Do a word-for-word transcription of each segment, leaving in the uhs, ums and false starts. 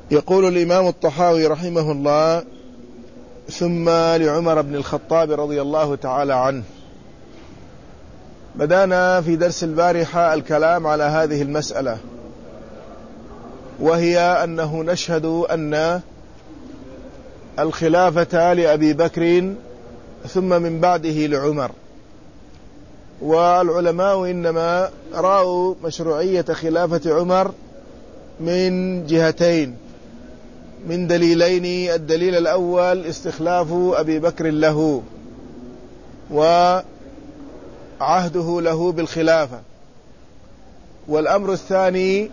يقول الإمام الطحاوي رحمه الله: ثم لعمر بن الخطاب رضي الله تعالى عنه. بدأنا في درس البارحة الكلام على هذه المسألة، وهي أنه نشهد أن الخلافة لأبي بكر ثم من بعده لعمر، والعلماء إنما رأوا مشروعية خلافة عمر من جهتين، من دليلين. الدليل الأول استخلاف أبي بكر له وعهده له بالخلافة، والأمر الثاني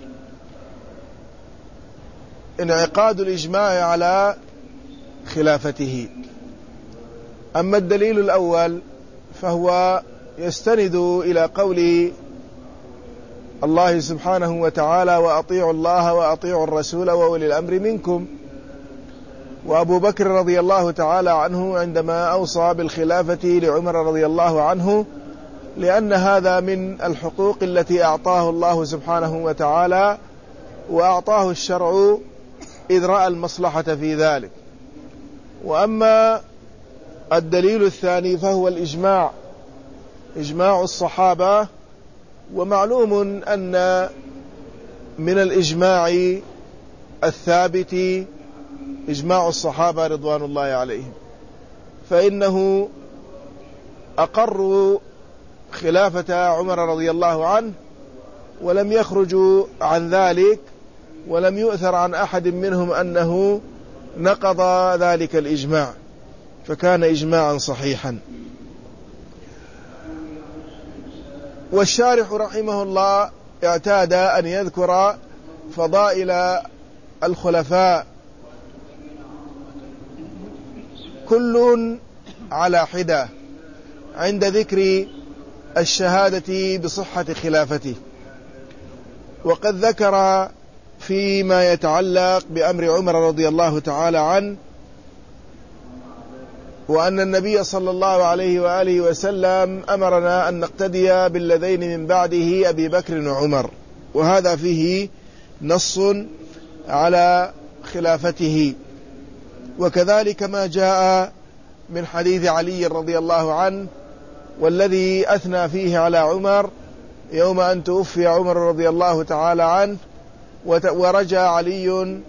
انعقاد الإجماع على خلافته. أما الدليل الأول فهو يستند إلى قول الله سبحانه وتعالى: وأطيعوا الله وأطيعوا الرسول وأولي الأمر منكم. وأبو بكر رضي الله تعالى عنه عندما أوصى بالخلافة لعمر رضي الله عنه، لأن هذا من الحقوق التي أعطاه الله سبحانه وتعالى، وأعطاه الشرع إذ رأى المصلحة في ذلك. وأما الدليل الثاني فهو الإجماع، إجماع الصحابة. ومعلوم أن من الإجماع الثابت إجماع الصحابة رضوان الله عليهم، فإنه أقروا خلافة عمر رضي الله عنه ولم يخرجوا عن ذلك، ولم يؤثر عن أحد منهم أنه نقض ذلك الإجماع، فكان إجماعا صحيحا. والشارح رحمه الله اعتاد أن يذكر فضائل الخلفاء كل على حدة عند ذكر الشهادة بصحة خلافته. وقد ذكر فيما يتعلق بأمر عمر رضي الله تعالى عنه وأن النبي صلى الله عليه وآله وسلم أمرنا أن نقتدي بالذين من بعده أبي بكر وعمر، وهذا فيه نص على خلافته. وكذلك ما جاء من حديث علي رضي الله عنه، والذي أثنى فيه على عمر يوم أن توفي عمر رضي الله تعالى عنه، ورجى علي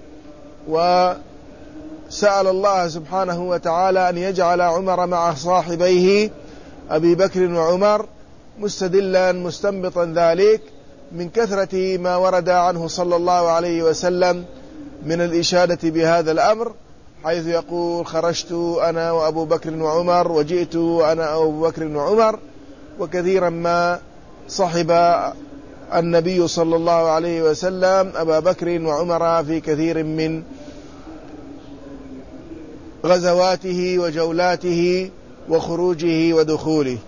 وسأل الله سبحانه وتعالى أن يجعل عمر مع صاحبيه أبي بكر وعمر، مستدلا مستنبطا ذلك من كثرة ما ورد عنه صلى الله عليه وسلم من الإشادة بهذا الأمر، حيث يقول: خرجت أنا وأبو بكر وعمر، وجئت أنا وأبو بكر وعمر. وكثيرا ما صحب النبي صلى الله عليه وسلم أبا بكر وعمر في كثير من غزواته وجولاته وخروجه ودخوله.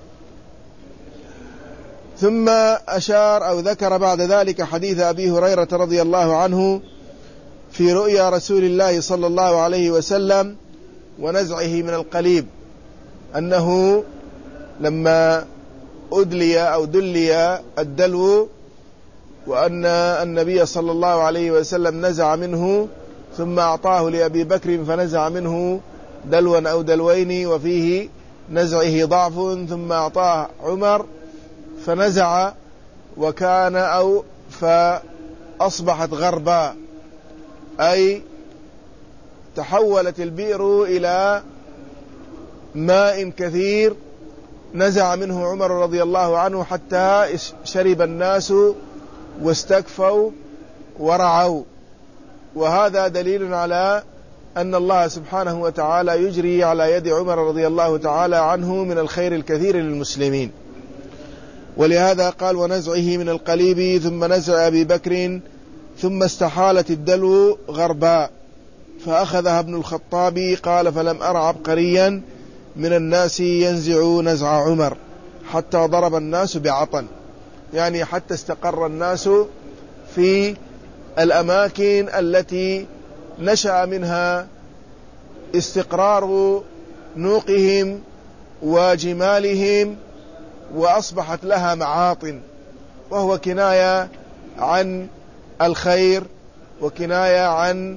ثم أشار أو ذكر بعد ذلك حديث أبي هريرة رضي الله عنه في رؤيا رسول الله صلى الله عليه وسلم ونزعه من القليب، أنه لما أدلي أو دلي الدلو، وأن النبي صلى الله عليه وسلم نزع منه ثم أعطاه لأبي بكر فنزع منه دلوا أو دلوين، وفيه نزعه ضعف، ثم أعطاه عمر فنزع وكان أو فأصبحت غربا، أي تحولت البئر إلى ماء كثير نزع منه عمر رضي الله عنه حتى شرب الناس واستكفوا ورعوا. وهذا دليل على أن الله سبحانه وتعالى يجري على يد عمر رضي الله تعالى عنه من الخير الكثير للمسلمين. ولهذا قال: ونزعه من القليب، ثم نزع أبي بكر، ثم استحالت الدلو غرباء فأخذها ابن الخطاب. قال: فلم أر عبقريا من الناس ينزع نزع عمر حتى ضرب الناس بعطن، يعني حتى استقر الناس في الأماكن التي نشأ منها استقرار نوقهم وجمالهم، وأصبحت لها معاطن، وهو كناية عن الخير وكناية عن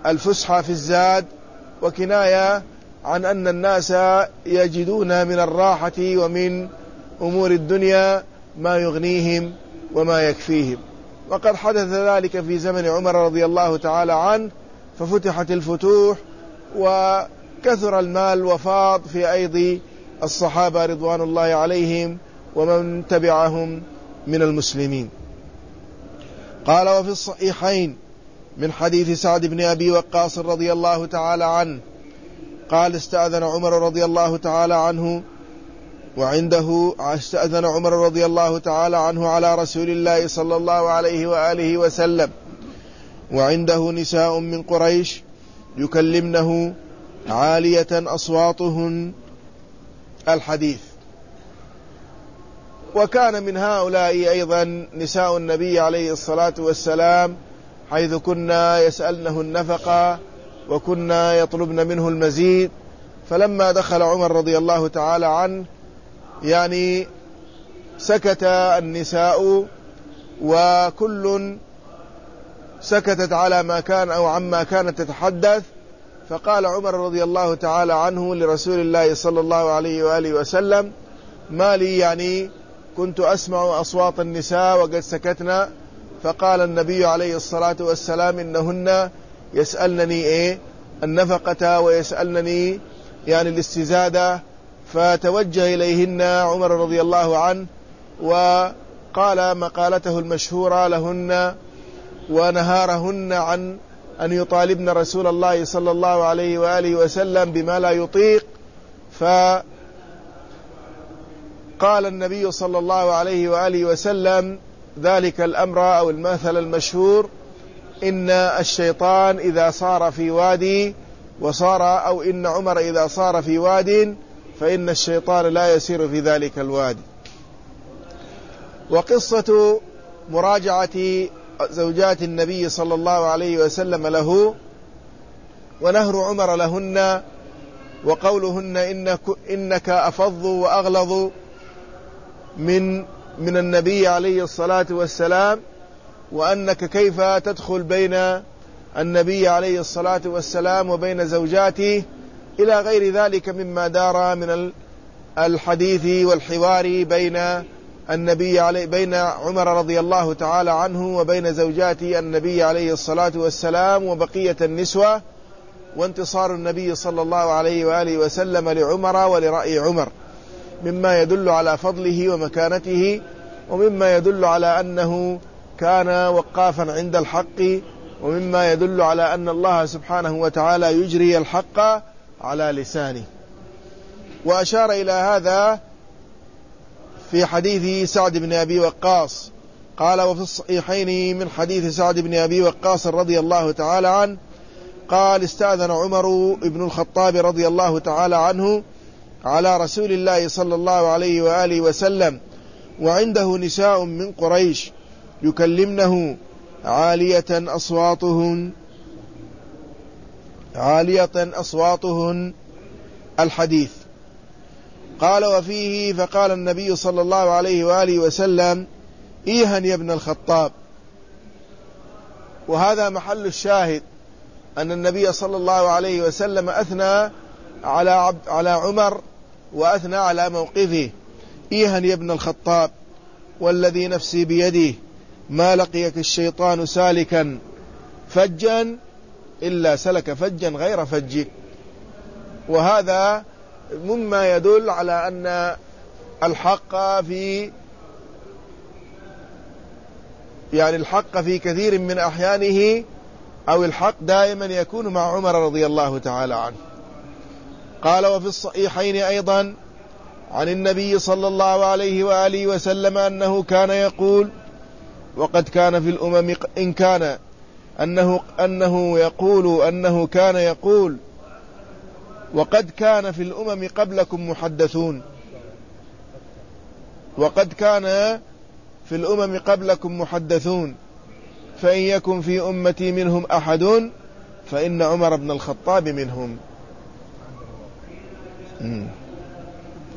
الفسحة في الزاد، وكناية عن أن الناس يجدون من الراحة ومن أمور الدنيا ما يغنيهم وما يكفيهم. وقد حدث ذلك في زمن عمر رضي الله تعالى عنه، ففتحت الفتوح وكثر المال وفاض في أيدي الصحابة رضوان الله عليهم ومن تبعهم من المسلمين. قال: وفي الصحيحين من حديث سعد بن أبي وقاص رضي الله تعالى عنه قال: استأذن عمر رضي الله تعالى عنه وعنده استأذن عمر رضي الله تعالى عنه على رسول الله صلى الله عليه وآله وسلم وعنده نساء من قريش يكلمنه عالية أصواتهن الحديث. وكان من هؤلاء أيضا نساء النبي عليه الصلاة والسلام، حيث كنا يسألنه النفقة وكنا يطلبن منه المزيد. فلما دخل عمر رضي الله تعالى عنه يعني سكت النساء وكل سكتت على ما كان أو عما كانت تتحدث. فقال عمر رضي الله تعالى عنه لرسول الله صلى الله عليه وآله وسلم: ما لي يعني كنت أسمع أصوات النساء وقد سكتنا. فقال النبي عليه الصلاة والسلام: إنهن يسألنني إيه النفقة ويسألنني يعني الاستزادة. فتوجه إليهن عمر رضي الله عنه وقال مقالته المشهورة لهن ونهارهن عن أن يطالبن رسول الله صلى الله عليه وآله وسلم بما لا يطيق. فقال النبي صلى الله عليه وآله وسلم ذلك الأمر أو المثل المشهور: إن الشيطان إذا صار في وادي وصار أو إن عمر إذا صار في واد فإن الشيطان لا يسير في ذلك الوادي. وقصة مراجعة زوجات النبي صلى الله عليه وسلم له ونهر عمر لهن وقولهن إنك, إنك أفض وأغلظ من من النبي عليه الصلاة والسلام، وأنك كيف تدخل بين النبي عليه الصلاة والسلام وبين زوجاته، إلى غير ذلك مما دار من الحديث والحوار بين النبي عليه بين عمر رضي الله تعالى عنه وبين زوجات النبي عليه الصلاة والسلام وبقية النسوة، وانتصار النبي صلى الله عليه وآله وسلم لعمر ولرأي عمر، مما يدل على فضله ومكانته، ومما يدل على أنه كان وقافا عند الحق، ومما يدل على أن الله سبحانه وتعالى يجري الحق على لسانه. وأشار إلى هذا في حديث سعد بن أبي وقاص قال: وفي الصحيحين من حديث سعد بن أبي وقاص رضي الله تعالى عنه قال: استأذن عمر بن الخطاب رضي الله تعالى عنه على رسول الله صلى الله عليه وآله وسلم وعنده نساء من قريش يكلمنه عالية أصواتهن عالية أصواتهن الحديث. قال: وفيه فقال النبي صلى الله عليه وآله وسلم: إيها يا ابن الخطاب. وهذا محل الشاهد أن النبي صلى الله عليه وسلم أثنى على عبد على عمر وأثنى على موقفه: إيها يا ابن الخطاب، والذي نفسي بيده ما لقيك الشيطان سالكا فجا إلا سلك فجا غير فجك. وهذا مما يدل على أن الحق في يعني الحق في كثير من أحيانه أو الحق دائما يكون مع عمر رضي الله تعالى عنه. قال: وفي الصحيحين أيضا عن النبي صلى الله عليه وآله وسلم أنه كان يقول: وقد كان في الأمم إن كان أنه, أنه يقول أنه كان يقول وقد كان في الأمم قبلكم محدثون وقد كان في الأمم قبلكم محدثون فإن يكن في أمتي منهم أحد فإن عمر بن الخطاب منهم.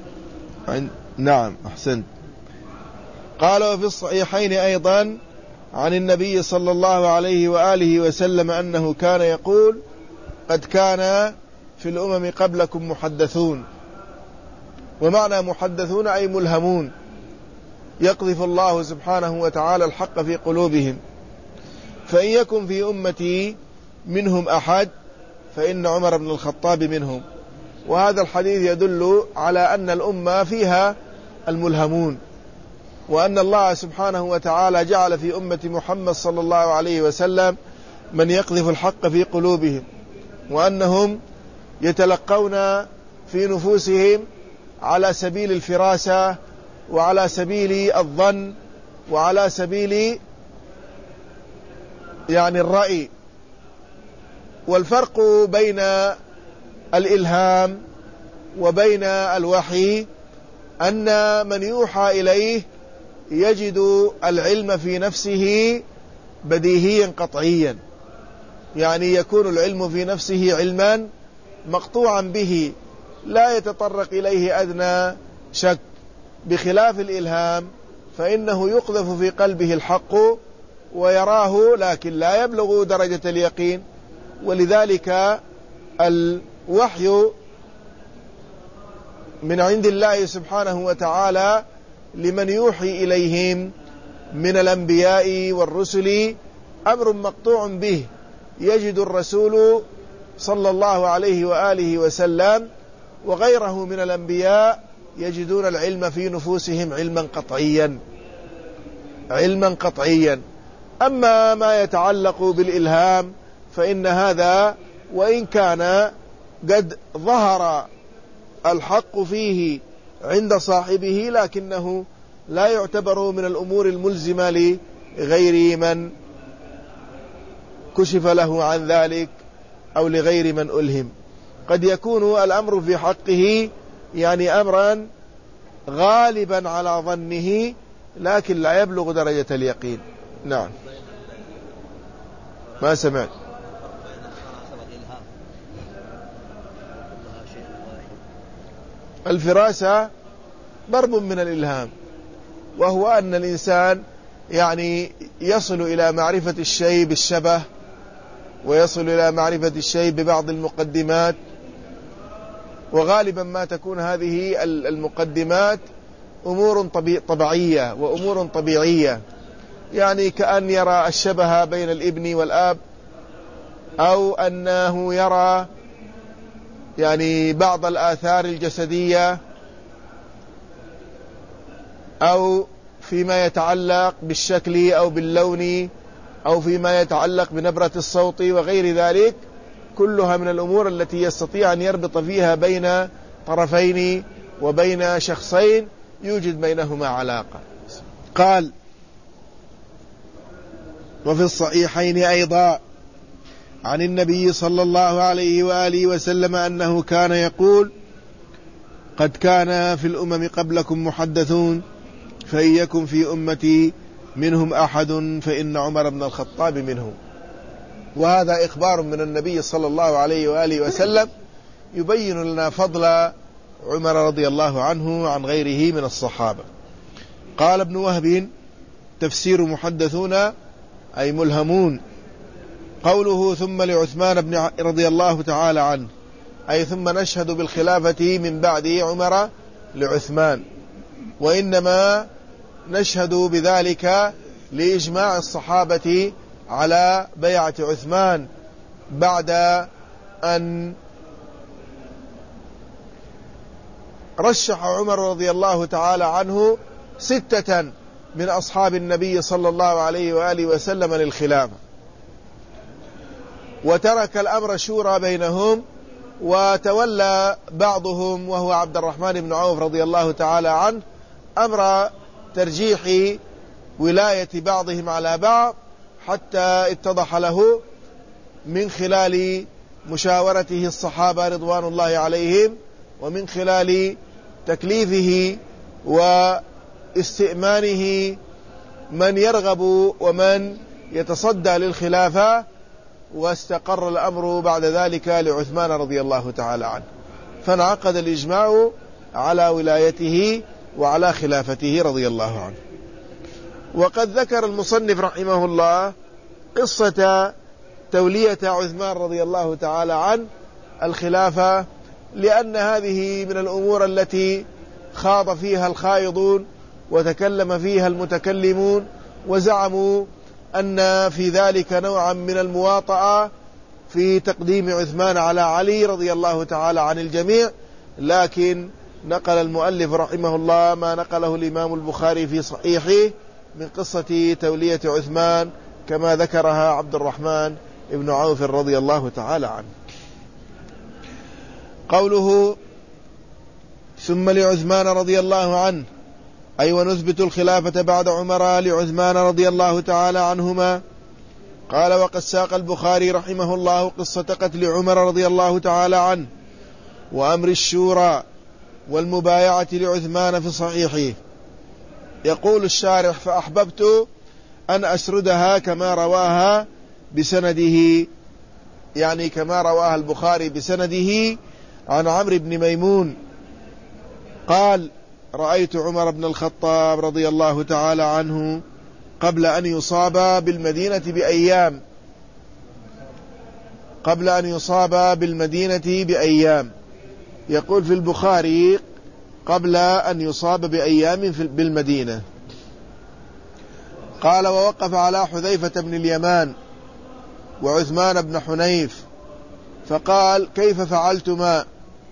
نعم أحسنت. قال: وفي الصحيحين أيضا عن النبي صلى الله عليه وآله وسلم أنه كان يقول: قد كان في الأمم قبلكم محدثون. ومعنى محدثون أي ملهمون، يقذف الله سبحانه وتعالى الحق في قلوبهم. فإن يكن في أمتي منهم أحد فإن عمر بن الخطاب منهم. وهذا الحديث يدل على أن الأمة فيها الملهمون، وأن الله سبحانه وتعالى جعل في أمة محمد صلى الله عليه وسلم من يقذف الحق في قلوبهم، وأنهم يتلقون في نفوسهم على سبيل الفراسة وعلى سبيل الظن وعلى سبيل يعني الرأي. والفرق بين الإلهام وبين الوحي أن من يوحى إليه يجد العلم في نفسه بديهيا قطعيا، يعني يكون العلم في نفسه علما مقطوعا به لا يتطرق إليه أدنى شك، بخلاف الإلهام فإنه يقذف في قلبه الحق ويراه لكن لا يبلغ درجة اليقين. ولذلك الوحي من عند الله سبحانه وتعالى لمن يوحي إليهم من الأنبياء والرسل أمر مقطوع به، يجد الرسول صلى الله عليه وآله وسلم وغيره من الأنبياء يجدون العلم في نفوسهم علما قطعيا علما قطعيا. أما ما يتعلق بالإلهام فإن هذا وإن كان قد ظهر الحق فيه عند صاحبه لكنه لا يعتبر من الأمور الملزمة لغير من كشف له عن ذلك أو لغير من ألهم. قد يكون الأمر في حقه يعني أمرا غالبا على ظنه لكن لا يبلغ درجة اليقين. نعم، ما سمعت. الفراسة ضرب من الإلهام، وهو أن الإنسان يعني يصل إلى معرفة الشيء بالشبه، ويصل إلى معرفة الشيء ببعض المقدمات، وغالبا ما تكون هذه المقدمات أمور طبيعية وأمور طبيعية، يعني كأن يرى الشبه بين الابن والآب، أو أنه يرى يعني بعض الآثار الجسدية، أو فيما يتعلق بالشكل أو باللون، أو فيما يتعلق بنبرة الصوت وغير ذلك، كلها من الأمور التي يستطيع أن يربط فيها بين طرفين وبين شخصين يوجد بينهما علاقة. قال: وفي الصحيحين أيضا عن النبي صلى الله عليه وآله وسلم أنه كان يقول: قد كان في الأمم قبلكم محدثون فإن يكن في أمتي منهم أحد فإن عمر بن الخطاب منهم. وهذا إخبار من النبي صلى الله عليه وآله وسلم يبين لنا فضل عمر رضي الله عنه عن غيره من الصحابة. قال ابن وهب: تفسير محدثون أي ملهمون. قوله ثم لعثمان بن رضي الله تعالى عنه أي ثم نشهد بالخلافة من بعد عمر لعثمان، وإنما نشهد بذلك لإجماع الصحابة على بيعة عثمان بعد أن رشح عمر رضي الله تعالى عنه ستة من أصحاب النبي صلى الله عليه وآله وسلم للخلافة، وترك الأمر شورى بينهم، وتولى بعضهم وهو عبد الرحمن بن عوف رضي الله تعالى عنه أمر ترجيح ولاية بعضهم على بعض، حتى اتضح له من خلال مشاورته الصحابة رضوان الله عليهم، ومن خلال تكليفه واستئمانه من يرغب ومن يتصدى للخلافة، واستقر الأمر بعد ذلك لعثمان رضي الله تعالى عنه، فانعقد الإجماع على ولايته وعلى خلافته رضي الله عنه. وقد ذكر المصنف رحمه الله قصة تولية عثمان رضي الله تعالى عنه الخلافة، لأن هذه من الأمور التي خاض فيها الخائضون وتكلم فيها المتكلمون، وزعموا أن في ذلك نوعا من المواطأة في تقديم عثمان على علي رضي الله تعالى عن الجميع. لكن نقل المؤلف رحمه الله ما نقله الإمام البخاري في صحيحه من قصة تولية عثمان كما ذكرها عبد الرحمن بن عوف رضي الله تعالى عنه. قوله ثم لعثمان رضي الله عنه، أي ونثبت الخلافة بعد عمر لعثمان رضي الله تعالى عنهما. قال وقد ساق البخاري رحمه الله قصة قتل عمر رضي الله تعالى عنه وأمر الشورى والمبايعة لعثمان في صحيحه. يقول الشارح فأحببت أن أسردها كما رواها بسنده، يعني كما رواها البخاري بسنده عن عمرو بن ميمون قال رأيت عمر بن الخطاب رضي الله تعالى عنه قبل أن يصاب بالمدينة بأيام قبل أن يصاب بالمدينة بأيام يقول في البخاري قبل أن يصاب بأيام بالمدينة. قال ووقف على حذيفة بن اليمان وعثمان بن حنيف فقال كيف فعلتما؟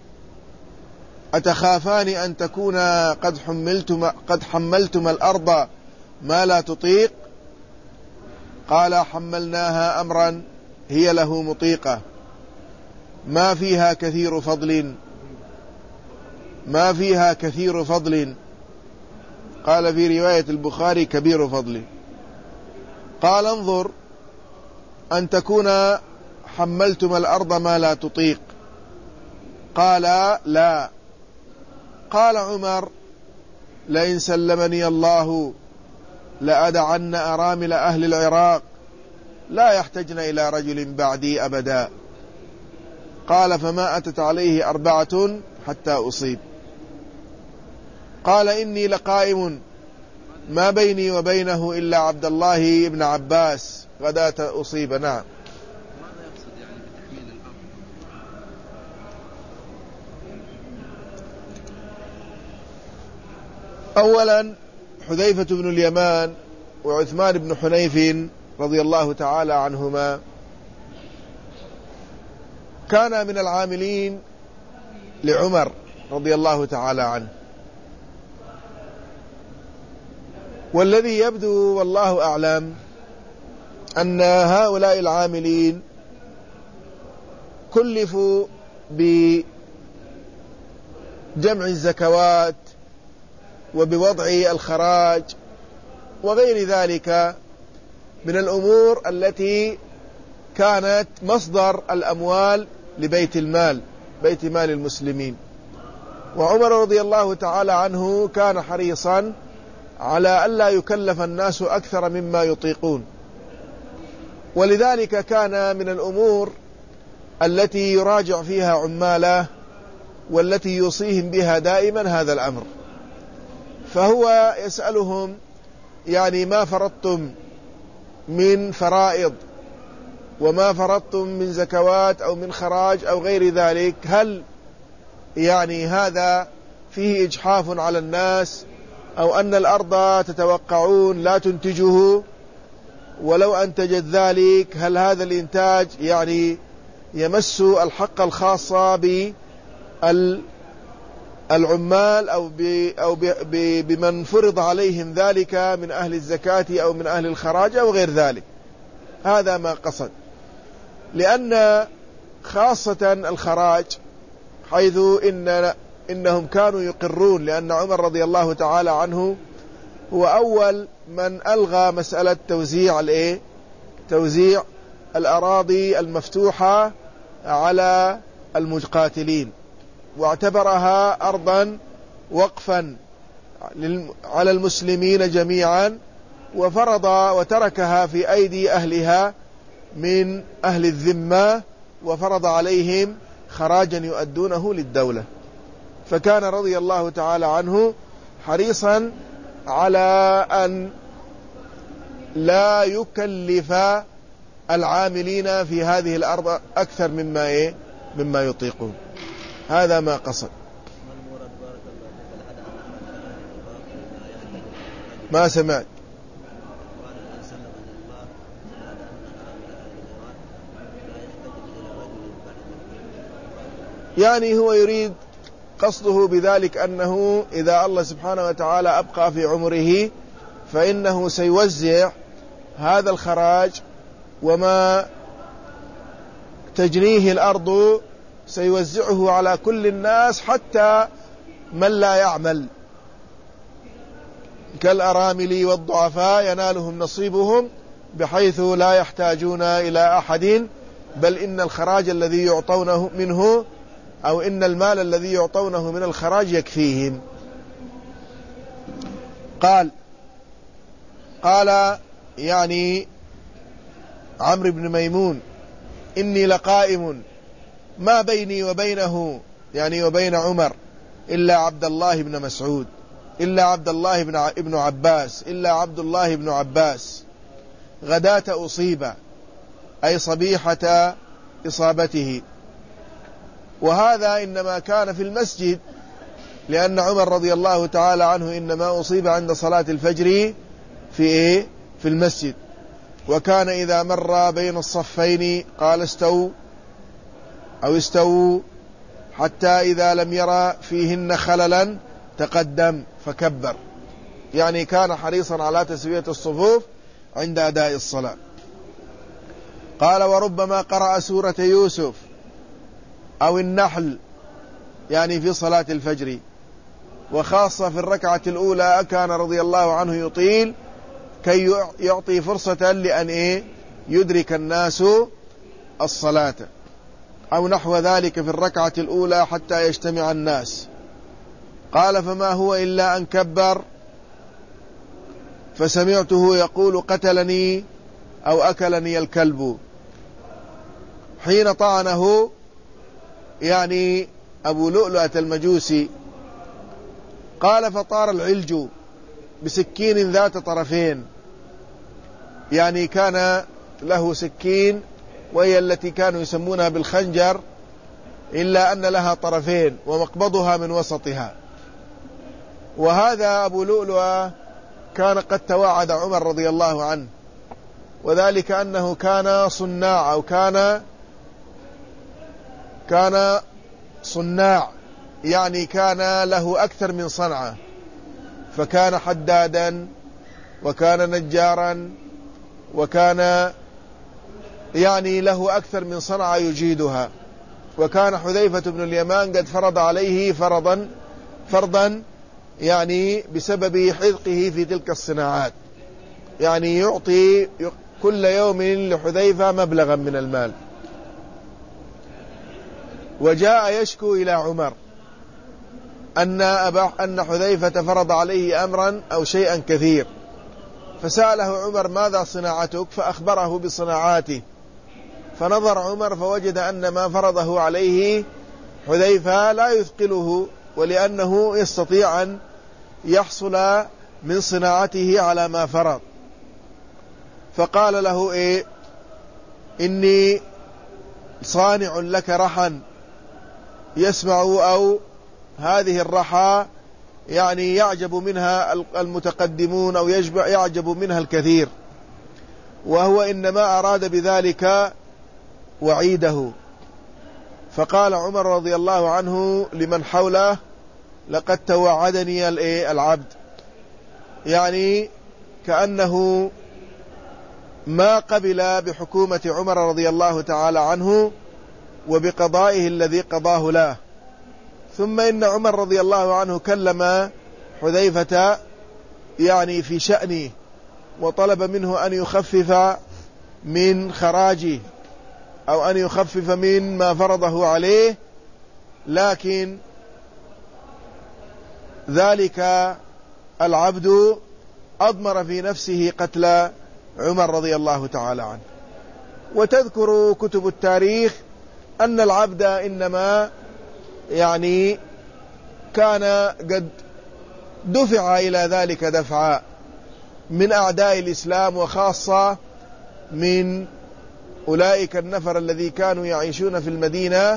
أتخافان أن تكون قد حملتما, قد حملتما الأرض ما لا تطيق؟ قال حملناها أمرا هي له مطيقة ما فيها كثير فضل ما فيها كثير فضل قال في رواية البخاري كبير فضل. قال انظر أن تكون حملتما الأرض ما لا تطيق. قال لا. قال عمر لئن سلمني الله لأدعن أرامل أهل العراق لا يحتجن إلى رجل بعدي أبدا. قال فما أتت عليه أربعة حتى أصيب. قال إني لقائم ما بيني وبينه إلا عبد الله بن عباس غداة أصيب. نعم. أولا حذيفة بن اليمان وعثمان بن حنيف رضي الله تعالى عنهما كان من العاملين لعمر رضي الله تعالى عنه، والذي يبدو والله أعلم أن هؤلاء العاملين كلفوا بجمع الزكوات وبوضع الخراج وغير ذلك من الأمور التي كانت مصدر الأموال لبيت المال بيت مال المسلمين. وعمر رضي الله تعالى عنه كان حريصا على ألا يكلف الناس أكثر مما يطيقون، ولذلك كان من الأمور التي يراجع فيها عماله والتي يوصيهم بها دائما هذا الأمر. فهو يسألهم يعني ما فرضتم من فرائض وما فرضتم من زكوات أو من خراج أو غير ذلك، هل يعني هذا فيه إجحاف على الناس أو أن الأرض تتوقعون لا تنتجه، ولو أنتجت ذلك هل هذا الإنتاج يعني يمس الحق الخاص بالعمال أو أو بمن فرض عليهم ذلك من أهل الزكاة أو من أهل الخراج أو غير ذلك. هذا ما قصد، لأن خاصة الخراج حيث إن إنهم كانوا يقرون، لأن عمر رضي الله تعالى عنه هو أول من ألغى مسألة توزيع الإيه توزيع الأراضي المفتوحة على المقاتلين، واعتبرها أرضا وقفا على المسلمين جميعا، وفرض وتركها في أيدي أهلها من أهل الذمة، وفرض عليهم خراجا يؤدونه للدولة. فكان رضي الله تعالى عنه حريصا على أن لا يكلف العاملين في هذه الأرض أكثر مما إيه مما يطيقون. هذا ما قصد. ما سمعت. يعني هو يريد قصده بذلك أنه إذا الله سبحانه وتعالى أبقى في عمره فإنه سيوزع هذا الخراج وما تجنيه الأرض سيوزعه على كل الناس حتى من لا يعمل كالأرامل والضعفاء ينالهم نصيبهم بحيث لا يحتاجون إلى أحد، بل إن الخراج الذي يعطونه منه أو إن المال الذي يعطونه من الخراج يكفيهم. قال قال يعني عمرو بن ميمون إني لقائم ما بيني وبينه يعني وبين عمر إلا عبد الله بن مسعود إلا عبد الله بن ابن عباس إلا عبد الله بن عباس غداة أصيب أي صبيحة إصابته. وهذا إنما كان في المسجد، لأن عمر رضي الله تعالى عنه إنما أصيب عند صلاة الفجر في إيه؟ في المسجد، وكان إذا مر بين الصفين قال استووا أو استووا حتى إذا لم يرى فيهن خللا تقدم فكبر، يعني كان حريصا على تسوية الصفوف عند أداء الصلاة. قال وربما قرأ سورة يوسف أو النحل يعني في صلاة الفجر، وخاصة في الركعة الأولى كان رضي الله عنه يطيل كي يعطي فرصة لأن إيه يدرك الناس الصلاة، أو نحو ذلك في الركعة الأولى حتى يجتمع الناس. قال فما هو إلا أن كبر فسمعته يقول قتلني أو أكلني الكلب، حين طعنه يعني أبو لؤلؤة المجوسي. قال فطار العلج بسكين ذات طرفين، يعني كان له سكين وهي التي كانوا يسمونها بالخنجر إلا أن لها طرفين ومقبضها من وسطها. وهذا أبو لؤلؤة كان قد توعد عمر رضي الله عنه، وذلك أنه كان صناع أو كان كان صناع يعني كان له أكثر من صنعة، فكان حدادا وكان نجارا وكان يعني له أكثر من صنعة يجيدها. وكان حذيفة بن اليمان قد فرض عليه فرضا فرضا يعني بسبب حذقه في تلك الصناعات، يعني يعطي كل يوم لحذيفة مبلغا من المال. وجاء يشكو إلى عمر أن أبا أن حذيفة فرض عليه أمرا أو شيئا كثير، فسأله عمر ماذا صناعتك؟ فأخبره بصناعاته، فنظر عمر فوجد أن ما فرضه عليه حذيفة لا يثقله، ولأنه يستطيع أن يحصل من صناعته على ما فرض. فقال له إيه إني صانع لك رحا يسمع أو هذه الرحى يعني يعجب منها المتقدمون أو يعجب منها الكثير، وهو إنما أراد بذلك وعيده. فقال عمر رضي الله عنه لمن حوله لقد توعدني العبد، يعني كأنه ما قبل بحكومة عمر رضي الله تعالى عنه وبقضائه الذي قضاه له. ثم إن عمر رضي الله عنه كلم حذيفة يعني في شأنه وطلب منه أن يخفف من خراجه أو أن يخفف من ما فرضه عليه، لكن ذلك العبد أضمر في نفسه قتل عمر رضي الله تعالى عنه. وتذكر كتب التاريخ أن العبد إنما يعني كان قد دفع إلى ذلك دفعا، من أعداء الإسلام، وخاصة من أولئك النفر الذي كانوا يعيشون في المدينة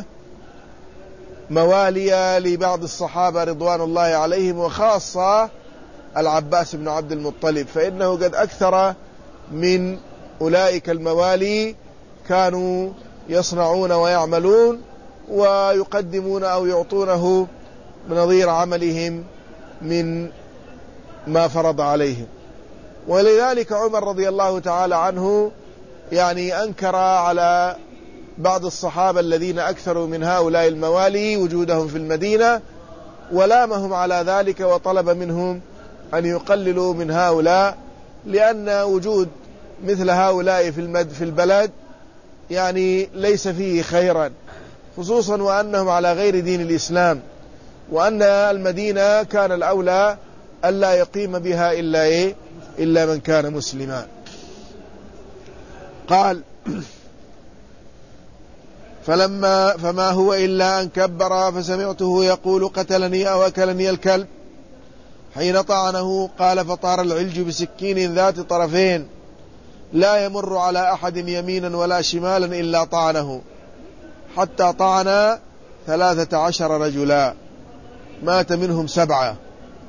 مواليا لبعض الصحابة رضوان الله عليهم، وخاصة العباس بن عبد المطلب، فإنه قد أكثر من أولئك الموالي كانوا يصنعون ويعملون ويقدمون أو يعطونه بنظير عملهم من ما فرض عليهم. ولذلك عمر رضي الله تعالى عنه يعني أنكر على بعض الصحابة الذين أكثروا من هؤلاء الموالي وجودهم في المدينة، ولامهم على ذلك وطلب منهم أن يقللوا من هؤلاء، لأن وجود مثل هؤلاء في المد في البلد يعني ليس فيه خيرا، خصوصا وأنهم على غير دين الإسلام، وأن المدينة كان الأولى ألا يقيم بها إلا إيه إلا من كان مسلما. قال فلما فما هو إلا أن كبر فسمعته يقول قتلني أو أكلني الكلب حين طعنه. قال فطار العلج بسكين ذات طرفين لا يمر على أحد يمينا ولا شمالا إلا طعنه، حتى طعن ثلاثة عشر رجلا مات منهم سبعة.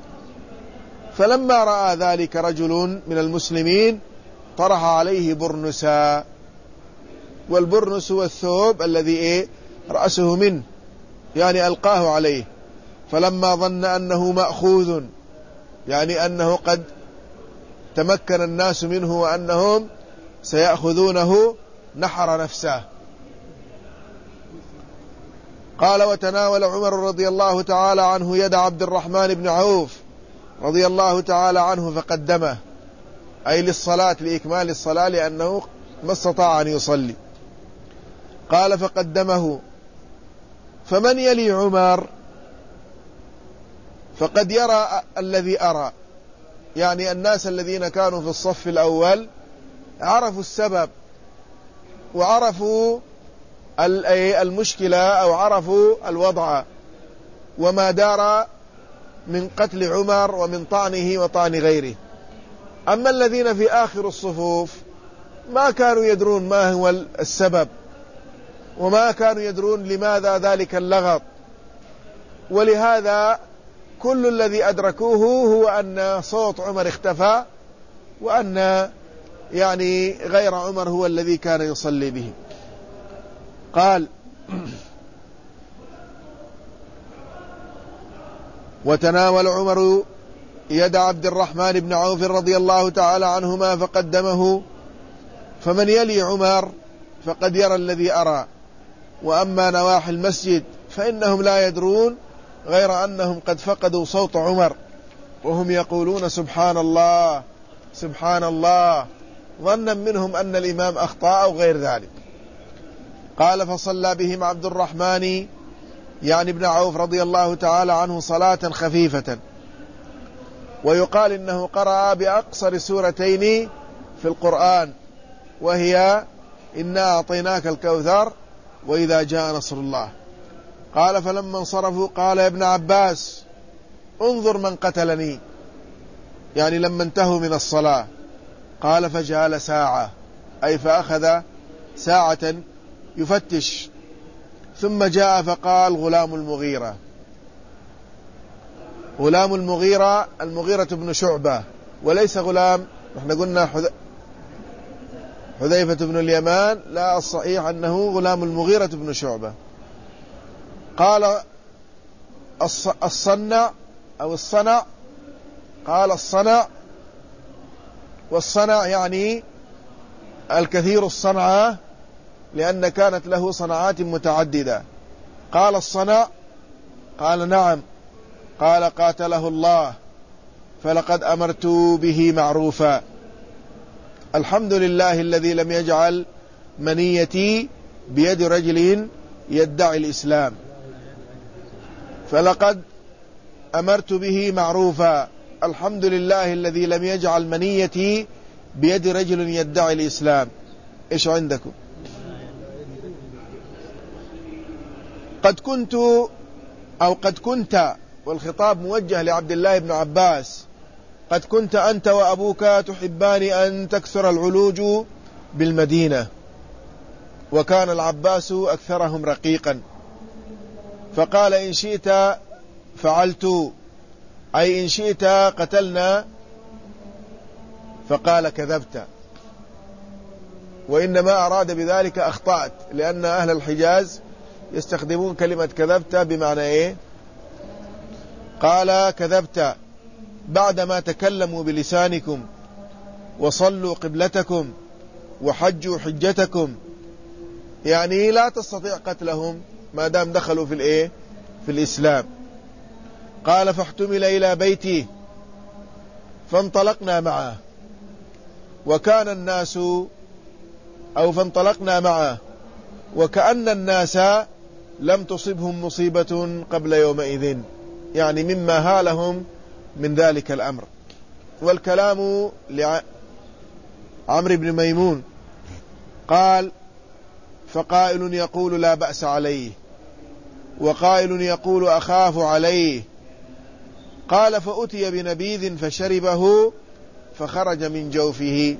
فلما رأى ذلك رجل من المسلمين طرح عليه برنسا، والبرنس هو الثوب الذي إيه رأسه منه، يعني ألقاه عليه. فلما ظن أنه مأخوذ، يعني أنه قد تمكن الناس منه وأنهم سيأخذونه، نحر نفسه. قال وتناول عمر رضي الله تعالى عنه يد عبد الرحمن بن عوف رضي الله تعالى عنه فقدمه، أي للصلاة، لإكمال الصلاة، لأنه ما استطاع أن يصلي. قال فقدمه. فمن يلي عمر فقد يرى الذي أرى، يعني الناس الذين كانوا في الصف الأول عرفوا السبب وعرفوا المشكلة أو عرفوا الوضع وما دار من قتل عمر ومن طعنه وطعن غيره. أما الذين في آخر الصفوف ما كانوا يدرون ما هو السبب، وما كانوا يدرون لماذا ذلك اللغط، ولهذا كل الذي أدركوه هو أن صوت عمر اختفى، وأن يعني غير عمر هو الذي كان يصلي به. قال وتناول عمر يد عبد الرحمن بن عوف رضي الله تعالى عنهما فقدمه. فمن يلي عمر فقد يرى الذي أرى، وأما نواحي المسجد فإنهم لا يدرون غير أنهم قد فقدوا صوت عمر، وهم يقولون سبحان الله سبحان الله، ظنا منهم أن الإمام أخطأ أو غير ذلك. قال فصلى بهم عبد الرحمن يعني ابن عوف رضي الله تعالى عنه صلاة خفيفة، ويقال إنه قرأ بأقصر سورتين في القرآن، وهي إنا أعطيناك الكوثر وإذا جاء نصر الله. قال فلما انصرفوا قال يا ابن عباس انظر من قتلني، يعني لما انتهوا من الصلاة. قال فجعل ساعة، أي فأخذ ساعة يفتش، ثم جاء فقال غلام المغيرة. غلام المغيرة المغيرة بن شعبة، وليس غلام، نحن قلنا حذيفة بن اليمان، لا، الصحيح أنه غلام المغيرة بن شعبة. قال الصنع أو الصنع، قال الصنع، والصنع يعني الكثير الصنعة، لأن كانت له صنعات متعددة. قال الصنع، قال نعم. قال قاتله الله، فلقد أمرت به معروفا. الحمد لله الذي لم يجعل منيتي بيد رجل يدعي الإسلام، فلقد أمرت به معروفا. الحمد لله الذي لم يجعل منيتي بيد رجل يدعي الإسلام. إيش عندكم؟ قد كنت أو قد كنت، والخطاب موجه لعبد الله بن عباس، قد كنت أنت وأبوك تحبان أن تكثر العلوج بالمدينة، وكان العباس أكثرهم رقيقا، فقال إن شئت فعلت، أي إن شئت قتلنا، فقال كذبت، وإنما أراد بذلك أخطأت، لأن أهل الحجاز يستخدمون كلمة كذبت بمعنى إيه؟ قال كذبت بعدما تكلموا بلسانكم وصلوا قبلتكم وحجوا حجتكم، يعني لا تستطيع قتلهم ما دام دخلوا في الإيه؟ في الإسلام. قال فاحتمل إلى بيتي فانطلقنا معه، وكان الناس أو فانطلقنا معه وكأن الناس لم تصبهم مصيبة قبل يومئذ، يعني مما هالهم من ذلك الأمر. والكلام لعمرو بن ميمون قال فقائل يقول لا بأس عليه، وقائل يقول أخاف عليه. قال فأتي بنبيذ فشربه فخرج من جوفه،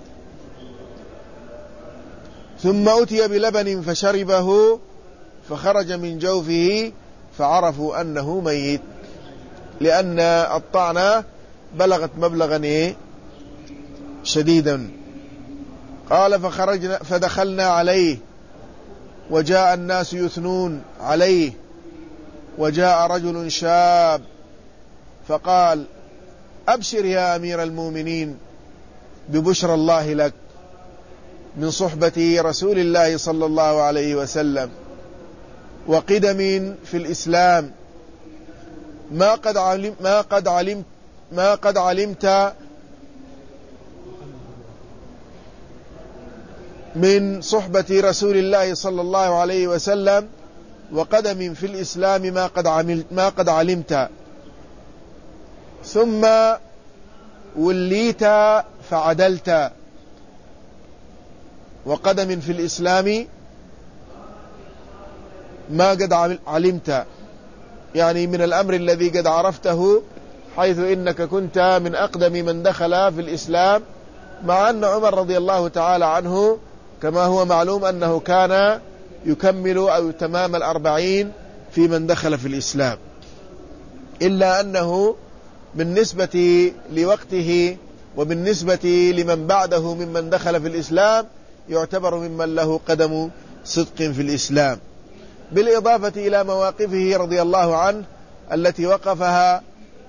ثم أتي بلبن فشربه فخرج من جوفه، فعرفوا أنه ميت، لأن الطعنة بلغت مبلغا شديدا. قال فخرجنا فدخلنا عليه وجاء الناس يثنون عليه، وجاء رجل شاب فقال أبشر يا أمير المؤمنين ببشرى الله لك من صحبة رسول الله صلى الله عليه وسلم وقدم في الإسلام، ما قد علم ما قد علمت ما قد علمت من صحبة رسول الله صلى الله عليه وسلم وقدم في الإسلام ما قد عملت ما قد علمت، ثم وليت فعدلت، وقدم في الإسلام ما قد علمت، يعني من الأمر الذي قد عرفته، حيث إنك كنت من أقدم من دخل في الإسلام، مع أن عمر رضي الله تعالى عنه كما هو معلوم أنه كان يكمل أو تمام الأربعين في من دخل في الإسلام، إلا أنه بالنسبة لوقته وبالنسبة لمن بعده ممن دخل في الإسلام يعتبر ممن له قدم صدق في الإسلام، بالإضافة إلى مواقفه رضي الله عنه التي وقفها،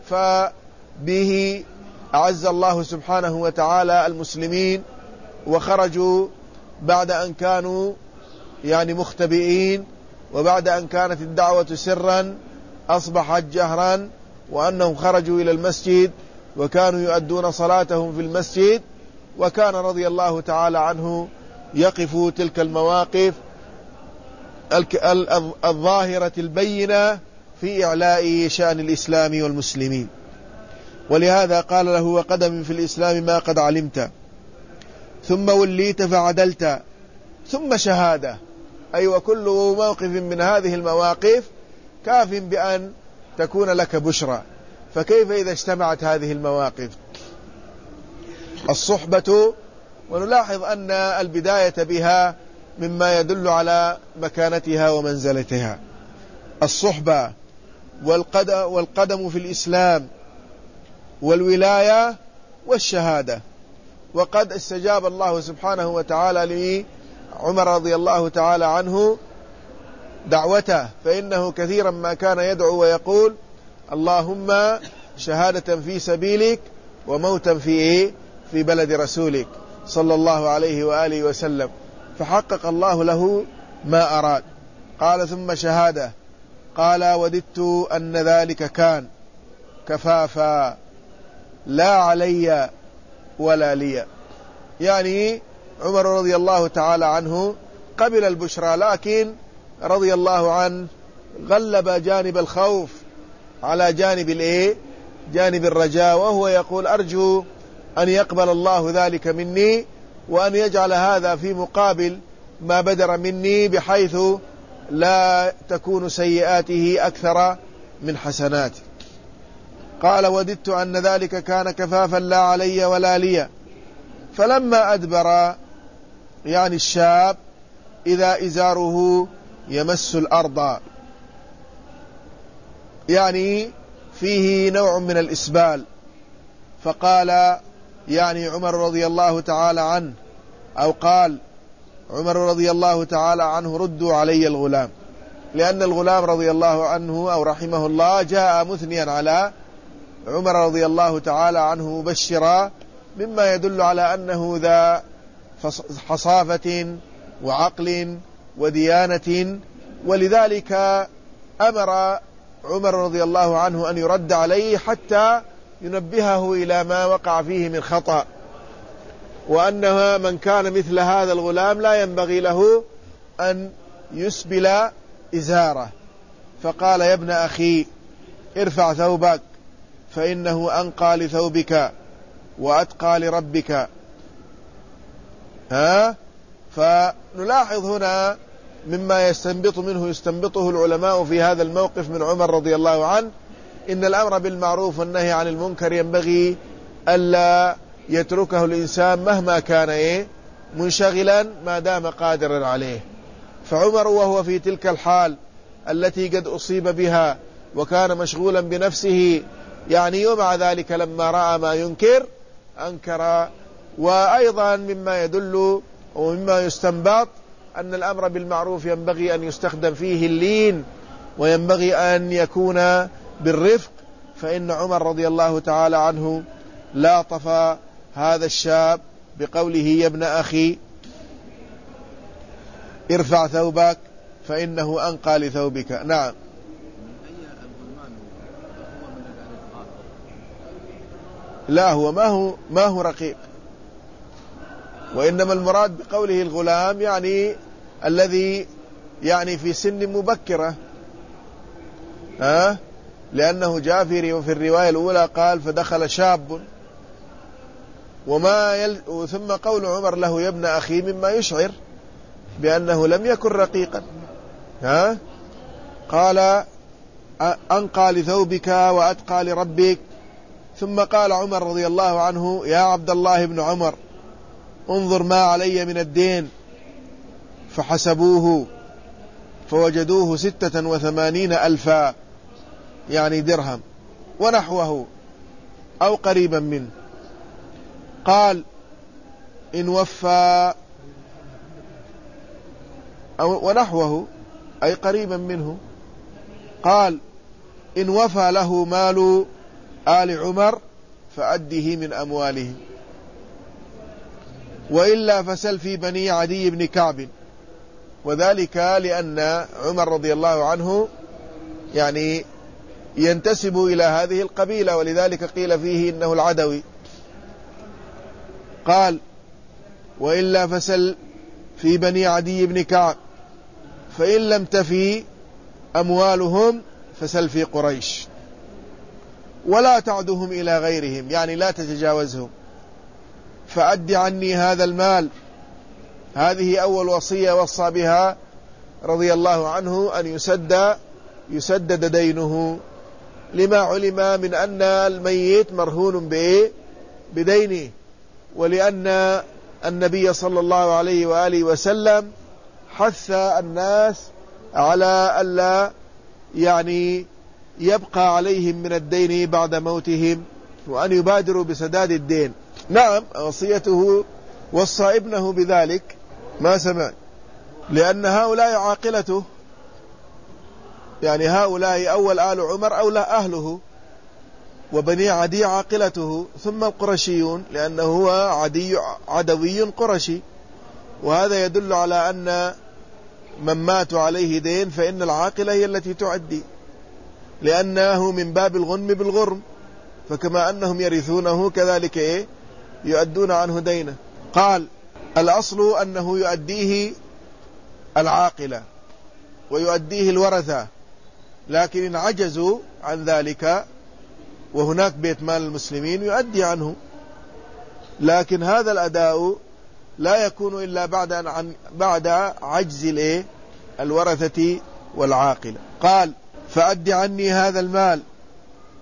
فبه أعز الله سبحانه وتعالى المسلمين وخرجوا بعد أن كانوا يعني مختبئين، وبعد أن كانت الدعوة سرا أصبحت جهرا، وأنهم خرجوا إلى المسجد وكانوا يؤدون صلاتهم في المسجد، وكان رضي الله تعالى عنه يقف تلك المواقف الظاهرة البينة في إعلاء شأن الإسلام والمسلمين. ولهذا قال له وقدم في الإسلام ما قد علمت، ثم وليت فعدلت، ثم شهادة، أي وكل موقف من هذه المواقف كاف بأن تكون لك بشرى، فكيف إذا اجتمعت هذه المواقف؟ الصحبة، ونلاحظ أن البداية بها مما يدل على مكانتها ومنزلتها، الصحبة والقدم في الإسلام والولاية والشهادة. وقد استجاب الله سبحانه وتعالى لعمر رضي الله تعالى عنه دعوته، فإنه كثيرا ما كان يدعو ويقول اللهم شهادة في سبيلك وموتا في إيه؟ في بلد رسولك صلى الله عليه وآله وسلم، فحقق الله له ما أراد. قال ثم شهادة، قال وددت أن ذلك كان كفافا لا علي ولا لي، يعني عمر رضي الله تعالى عنه قبل البشرى، لكن رضي الله عنه غلب جانب الخوف على جانب الايه جانب الرجاء، وهو يقول أرجو أن يقبل الله ذلك مني، وأن يجعل هذا في مقابل ما بدر مني، بحيث لا تكون سيئاته أكثر من حسناته. قال وددت أن ذلك كان كفافا لا علي ولا لي. فلما أدبر يعني الشاب إذا إزاره يمس الأرض، يعني فيه نوع من الإسبال. فقال يعني عمر رضي الله تعالى عنه، أو قال عمر رضي الله تعالى عنه ردوا علي الغلام، لأن الغلام رضي الله عنه أو رحمه الله جاء مثنيا على عمر رضي الله تعالى عنه مبشرا، مما يدل على أنه ذا حصافة وعقل وديانة. ولذلك أمر عمر رضي الله عنه أن يرد عليه حتى ينبهه إلى ما وقع فيه من خطأ، وأنها من كان مثل هذا الغلام لا ينبغي له أن يسبل إزاره. فقال يا ابن أخي ارفع ثوبك فإنه أنقى لثوبك وأتقى لربك. ها فنلاحظ هنا مما يستنبط منه يستنبطه العلماء في هذا الموقف من عمر رضي الله عنه، إن الأمر بالمعروف والنهي عن المنكر ينبغي ألا يتركه الإنسان مهما كان إيه منشغلا ما دام قادرا عليه. فعمر وهو في تلك الحال التي قد أصيب بها وكان مشغولا بنفسه يعني، ومع ذلك لما رأى ما ينكر أنكر. وأيضا مما يدل ومما يستنبط أن الأمر بالمعروف ينبغي أن يستخدم فيه اللين، وينبغي أن يكون بالرفق. فإن عمر رضي الله تعالى عنه لاطف هذا الشاب بقوله يا ابن أخي ارفع ثوبك فإنه أنقى لثوبك. نعم. لا هو ما هو ما هو رقيق، وإنما المراد بقوله الغلام يعني الذي يعني في سن مبكرة، ها لأنه جاء في في الرواية الأولى قال فدخل شاب، وما يل ثم قول عمر له يا ابن أخي مما يشعر بأنه لم يكن رقيقا. ها قال أنقى لثوبك وأتقى لربك. ثم قال عمر رضي الله عنه يا عبد الله بن عمر انظر ما علي من الدين. فحسبوه فوجدوه ستة وثمانين ألفا يعني درهم ونحوه أو قريبا منه. قال إن وفى أو ونحوه أي قريبا منه. قال إن وفى له مال آل عمر فأده من أموالهم، وإلا فسل في بني عدي بن كعب. وذلك لأن عمر رضي الله عنه يعني ينتسب إلى هذه القبيلة، ولذلك قيل فيه إنه العدوي. قال وإلا فسل في بني عدي بن كعب، فإن لم تفي أموالهم فسل في قريش، ولا تعدهم إلى غيرهم يعني لا تتجاوزهم، فأد عني هذا المال. هذه أول وصية وصى بها رضي الله عنه أن يسد يسدد دينه، لما علم من أن الميت مرهون بدينه، ولأن النبي صلى الله عليه وآله وسلم حث الناس على ألا يعني يبقى عليهم من الدين بعد موتهم، وأن يبادروا بسداد الدين. نعم وصيته وصى ابنه بذلك ما سمع، لأن هؤلاء عاقلته يعني هؤلاء أول آل عمر أولى أهله، وبني عدي عاقلته، ثم القرشيون لأنه هو عدي عدوي قرشي. وهذا يدل على أن من ماتوا عليه دين فإن العاقلة هي التي تعدي، لأنه من باب الغنم بالغرم، فكما أنهم يرثونه كذلك إيه يؤدون عنه دينه. قال الأصل أنه يؤديه العاقلة ويؤديه الورثة، لكن إن عجزوا عن ذلك وهناك بيت مال المسلمين يؤدي عنه، لكن هذا الأداء لا يكون إلا بعد عن بعد عجز الإيه الورثة والعاقلة. قال فأد عني هذا المال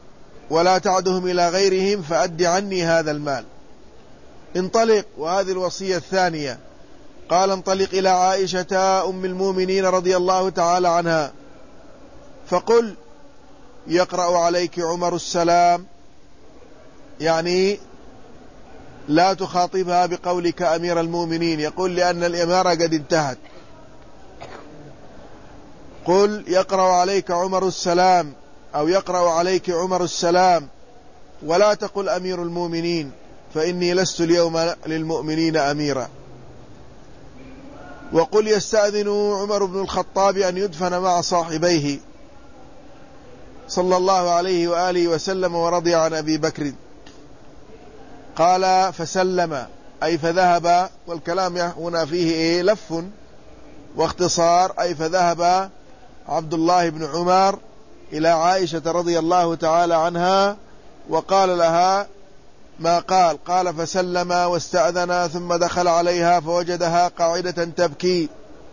ولا تعدهم إلى غيرهم فأد عني هذا المال. انطلق، وهذه الوصية الثانية. قال انطلق إلى عائشة أم المؤمنين رضي الله تعالى عنها فقل يقرأ عليك عمر السلام، يعني لا تخاطبها بقولك أمير المؤمنين، يقول لأن الإمارة قد انتهت. قل يقرأ عليك عمر السلام أو يقرأ عليك عمر السلام، ولا تقل أمير المؤمنين، فإني لست اليوم للمؤمنين أميرا. وقل يستأذن عمر بن الخطاب أن يدفن مع صاحبيه صلى الله عليه وآله وسلم ورضي عن أبي بكر. قال فسلم أي فذهب، والكلام هنا فيه إيه لف واختصار، أي فذهب عبد الله بن عمر إلى عائشة رضي الله تعالى عنها وقال لها ما قال. قال فسلم واستأذن ثم دخل عليها فوجدها قاعدة تبكي،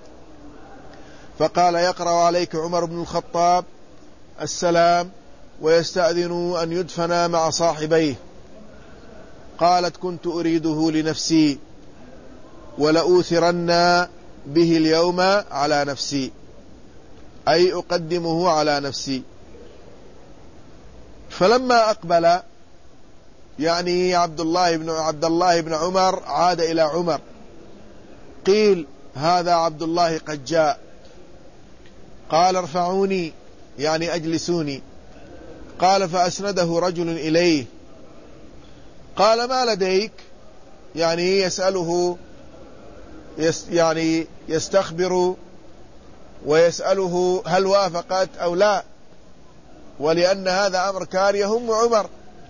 فقال يقرأ عليك عمر بن الخطاب السلام ويستأذن أن يدفن مع صاحبيه. قالت كنت أريده لنفسي ولأوثرن به اليوم على نفسي، أي أقدمه على نفسي. فلما أقبل يعني عبد الله بن عبد الله بن عمر عاد إلى عمر، قيل هذا عبد الله قد جاء. قال ارفعوني يعني أجلسوني. قال فأسنده رجل إليه. قال ما لديك، يعني يسأله يس يعني يستخبر ويسأله هل وافقت أو لا، ولأن هذا أمر كان يهم عمر،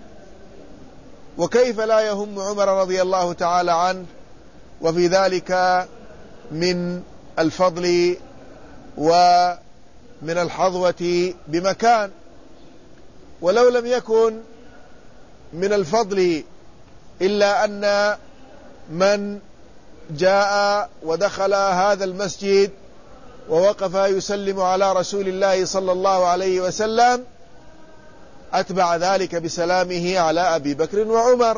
وكيف لا يهم عمر رضي الله تعالى عنه، وفي ذلك من الفضل ومن الحظوة بمكان. ولو لم يكن من الفضل إلا أن من جاء ودخل هذا المسجد ووقف يسلم على رسول الله صلى الله عليه وسلم أتبع ذلك بسلامه على أبي بكر وعمر،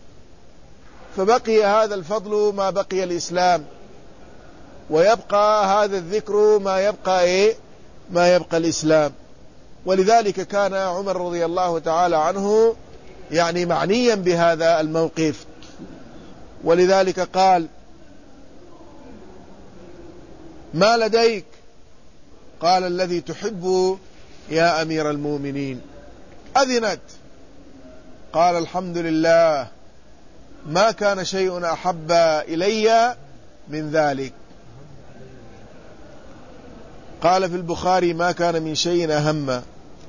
فبقي هذا الفضل ما بقي الإسلام، ويبقى هذا الذكر ما يبقى إيه؟ ما يبقى الإسلام. ولذلك كان عمر رضي الله تعالى عنه يعني معنيا بهذا الموقف، ولذلك قال ما لديك؟ قال الذي تحب يا أمير المؤمنين. أذنت. قال الحمد لله ما كان شيء أحب إلي من ذلك. قال في البخاري ما كان من شيء أهم،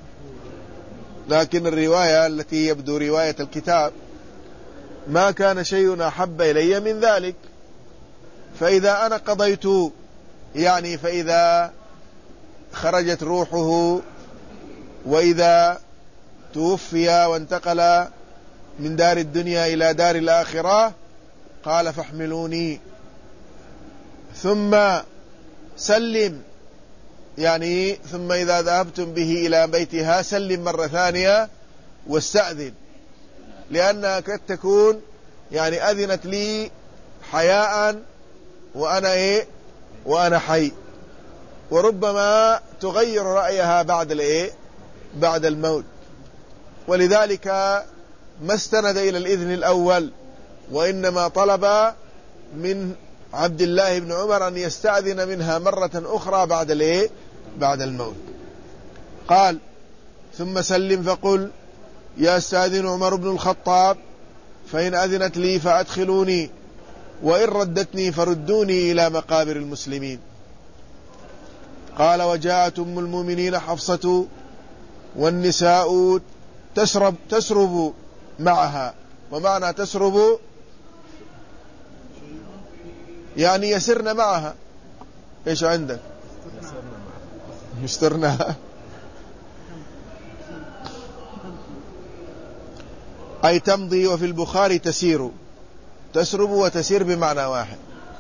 لكن الرواية التي يبدو رواية الكتاب ما كان شيء أحب إلي من ذلك. فإذا أنا قضيت، يعني فإذا خرجت روحه وإذا توفي وانتقل من دار الدنيا إلى دار الآخرة، قال فاحملوني ثم سلم، يعني ثم إذا ذهبتم به إلى بيتها سلم مرة ثانية واستأذن، لأنها قد تكون يعني أذنت لي حياء وأنا إيه وأنا حي، وربما تغير رأيها بعد الإيه بعد الموت. ولذلك ما استند إلى الإذن الأول، وإنما طلب من عبد الله بن عمر أن يستأذن منها مرة أخرى بعد الإيه بعد الموت. قال ثم سلم فقل يستأذن عمر بن الخطاب فإن أذنت لي فأدخلوني، وإن ردتني فردوني إلى مقابر المسلمين. قال وجاءت أم المؤمنين حفصة والنساء تسرب, تسرب معها. ومعنى تسرب يعني يسرن معها. إيش عندك؟ يسترنها أي تمضي، وفي البخاري تسير، تسرب وتسير بمعنى واحد.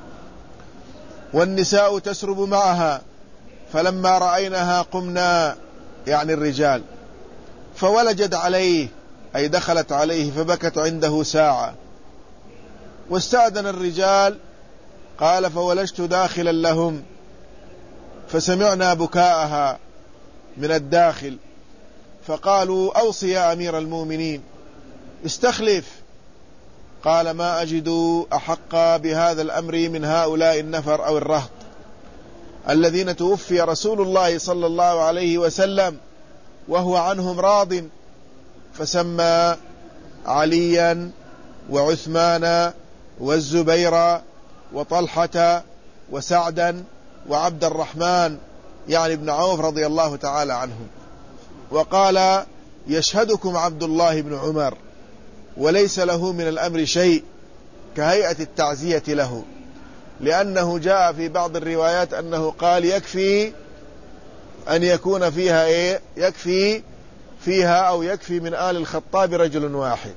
والنساء تسرب معها، فلما رأينها قمنا، يعني الرجال، فولجت عليه أي دخلت عليه فبكت عنده ساعة، واستأذن الرجال. قال فولجت داخلا لهم فسمعنا بكاءها من الداخل، فقالوا أوصي يا أمير المؤمنين استخلف. قال ما أجد أحق بهذا الأمر من هؤلاء النفر أو الرهط الذين توفي رسول الله صلى الله عليه وسلم وهو عنهم راض. فسمى عليا وعثمان والزبير وطلحة وسعدا وعبد الرحمن يعني ابن عوف رضي الله تعالى عنهم، وقال يشهدكم عبد الله بن عمر وليس له من الأمر شيء، كهيئة التعزية له، لأنه جاء في بعض الروايات أنه قال يكفي أن يكون فيها إيه؟ يكفي فيها أو يكفي من آل الخطاب رجل واحد.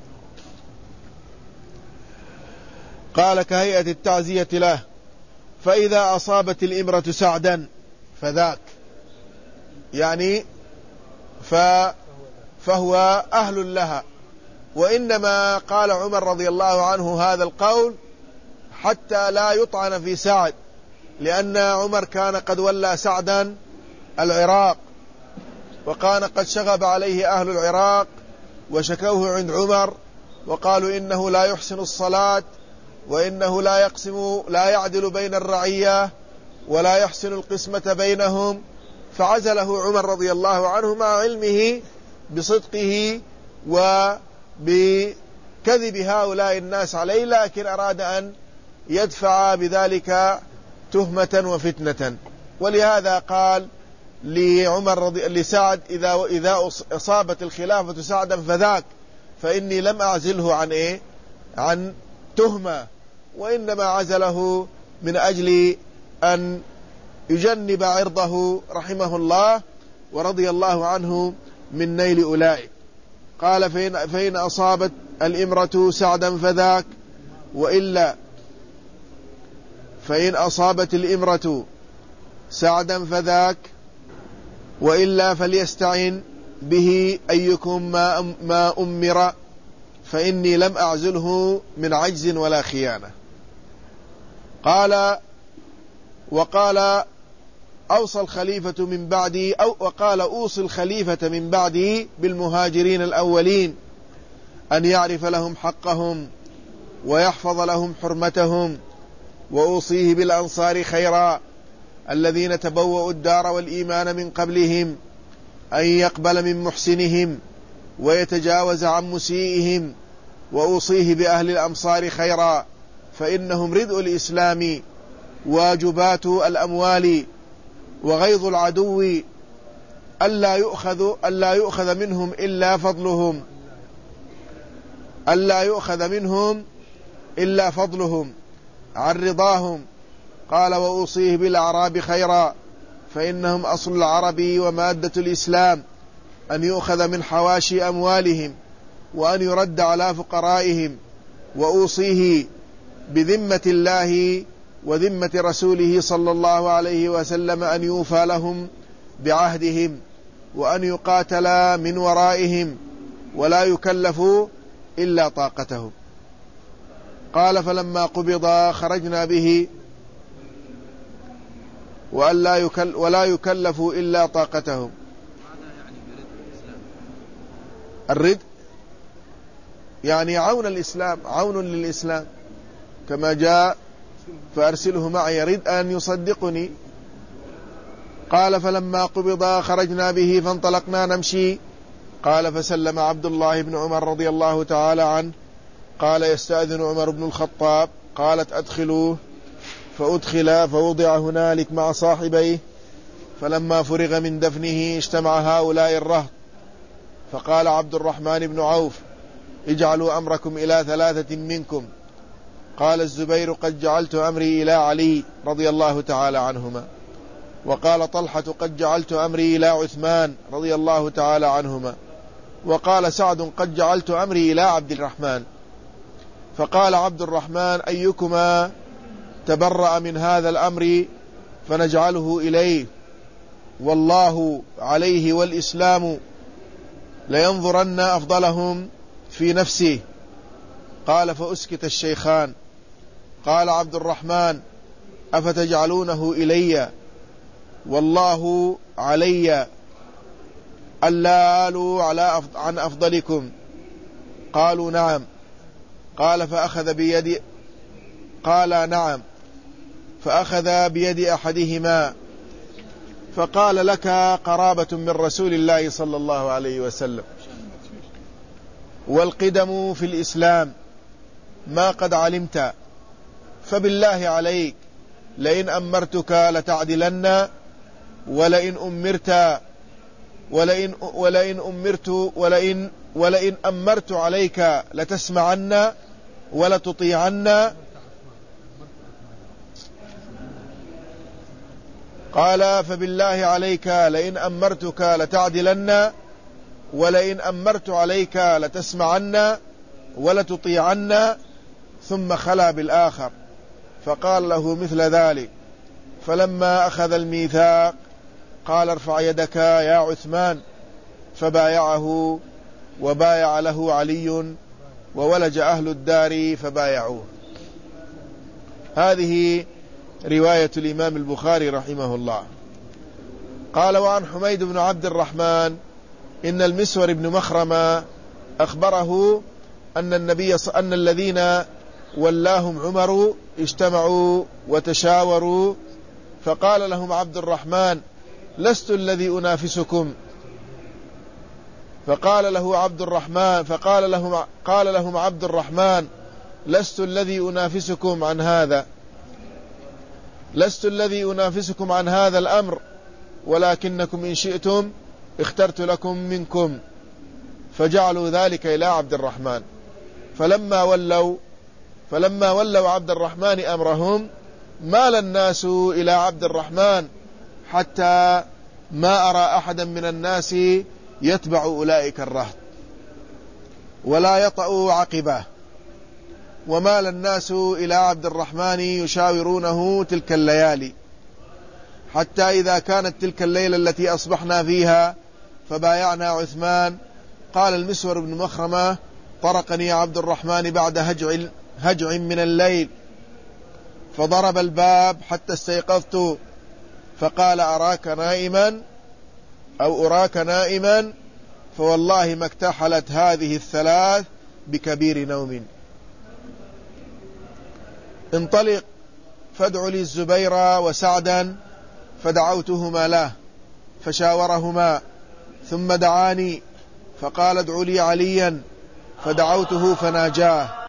قال كهيئة التعزية له. فإذا أصابت الإمرة سعدا فذاك يعني فهو أهل لها. وإنما قال عمر رضي الله عنه هذا القول حتى لا يطعن في سعد، لأن عمر كان قد ولى سعدا العراق، وكان قد شغب عليه أهل العراق وشكوه عند عمر وقالوا إنه لا يحسن الصلاة، وإنه لا يقسم لا يعدل بين الرعية ولا يحسن القسمة بينهم، فعزله عمر رضي الله عنه مع علمه بصدقه وبكذب هؤلاء الناس عليه، لكن أراد أن يدفع بذلك تهمة وفتنة. ولهذا قال لعمر رضي لسعد إذا إذا أصابت الخلافة سعدا فذاك، فإني لم أعزله عن إيه؟ عن تهمة، وإنما عزله من أجل أن يجنب عرضه رحمه الله ورضي الله عنه من نيل أولئك. قال فإن, فإن أصابت الإمرة سعدا فذاك، وإلا فإن أصابت الإمرة سعدا فذاك، وإلا فليستعن به أيكم ما, ما أمر، فإني لم أعزله من عجز ولا خيانة. قال وقال أوصى الخليفة من بعدي أو وقال أوصي الخليفة من بعدي بالمهاجرين الأولين أن يعرف لهم حقهم ويحفظ لهم حرمتهم، وأوصيه بالأنصار خيرا الذين تبوأوا الدار والإيمان من قبلهم أن يقبل من محسنهم ويتجاوز عن مسيئهم، وأوصيه بأهل الأمصار خيرا فإنهم ردء الإسلام واجبات الأموال وغيظ العدو، ألا يؤخذ ألا يؤخذ منهم إلا فضلهم ألا يؤخذ منهم إلا فضلهم عن رضاهم. قال وأوصيه بالأعراب خيرا فإنهم أصل العرب ومادة الإسلام، أن يؤخذ من حواشي أموالهم وأن يرد على فقرائهم. وأوصيه بذمة الله وذمة رسوله صلى الله عليه وسلم أن يوفى لهم بعهدهم، وأن يقاتل من ورائهم ولا يكلفوا إلا طاقتهم. قال فلما قبض خرجنا به وألا يكل ولا يكلفوا إلا طاقتهم. الرد يعني عون الإسلام، عون للإسلام كما جاء فأرسله معي يريد أن يصدقني. قال فلما قبض خرجنا به فانطلقنا نمشي. قال فسلم عبد الله بن عمر رضي الله تعالى عنه. قال يستأذن عمر بن الخطاب. قالت أدخلوه، فأدخل فوضع هنالك مع صاحبيه. فلما فرغ من دفنه اجتمع هؤلاء الرهط، فقال عبد الرحمن بن عوف اجعلوا أمركم إلى ثلاثة منكم. قال الزبير قد جعلت أمري إلى علي رضي الله تعالى عنهما. وقال طلحة قد جعلت أمري إلى عثمان رضي الله تعالى عنهما. وقال سعد قد جعلت أمري إلى عبد الرحمن. فقال عبد الرحمن أيكما تبرأ من هذا الأمر فنجعله إليه، والله عليه والإسلام لينظرن أفضلهم في نفسي. قال فأسكت الشيخان. قال عبد الرحمن أفتجعلونه إلي والله علي ألا آلوا على أفض... عن أفضلكم؟ قالوا نعم. قال فأخذ بيد قال نعم فأخذ بيد أحدهما فقال لك قرابة من رسول الله صلى الله عليه وسلم والقدم في الإسلام ما قد علمت، فبالله عليك لئن أمرتك لتعدلن ولئن أمرت ولئن ولئن أمرت ولئن ولئن أمرت عليك لتسمعن ولتطيعن. قال فبالله عليك لئن أمرتك لتعدلن ولئن أمرت عليك لتسمعن ولتطيعن. ثم خلا بالآخر فقال له مثل ذلك. فلما أخذ الميثاق قال ارفع يدك يا عثمان، فبايعه وبايع له علي وولج أهل الدار فبايعوه. هذه رواية الإمام البخاري رحمه الله. قال وعن حميد بن عبد الرحمن إن المسور بن مخرمة أخبره أن النبي أن الذين ولاهم عمر اجتمعوا وتشاوروا فقال لهم عبد الرحمن لست الذي أنافسكم. فقال له عبد الرحمن فقال لهم قال لهم عبد الرحمن لست الذي أنافسكم عن هذا لست الذي أنافسكم عن هذا الأمر، ولكنكم إن شئتم اخترت لكم منكم. فجعلوا ذلك إلى عبد الرحمن. فلما ولوا فلما ولوا عبد الرحمن أمرهم مال الناس إلى عبد الرحمن حتى ما أرى أحدا من الناس يتبع أولئك الرهط ولا يطأ عقبه. ومال الناس إلى عبد الرحمن يشاورونه تلك الليالي، حتى إذا كانت تلك الليلة التي أصبحنا فيها فبايعنا عثمان. قال المسور بن مخرمة طرقني عبد الرحمن بعد هجع, هجع من الليل فضرب الباب حتى استيقظت فقال أراك نائما أو أراك نائما، فوالله ما اكتحلت هذه الثلاث بكبير نوم. انطلق فادع لي الزبير وسعدا، فدعوتهما له فشاورهما ثم دعاني فقال ادع لي عليا، فدعوته فناجاه.